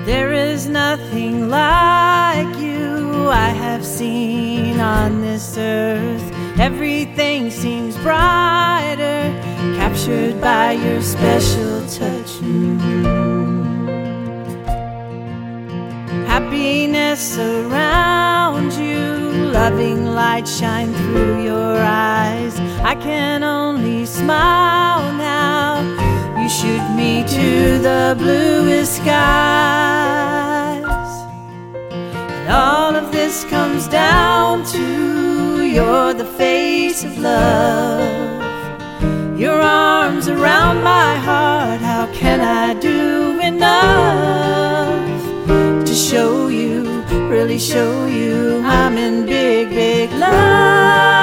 There is nothing like you I have seen on this earth. Everything seems brighter, captured by your special touch. Happiness around you, loving light shine through your eyes. I can only smile now. You shoot me to the bluest skies. And all of this comes down to you're the face of love. Your arms around my heart. How can I do enough to show you, really show you I'm in big, big love?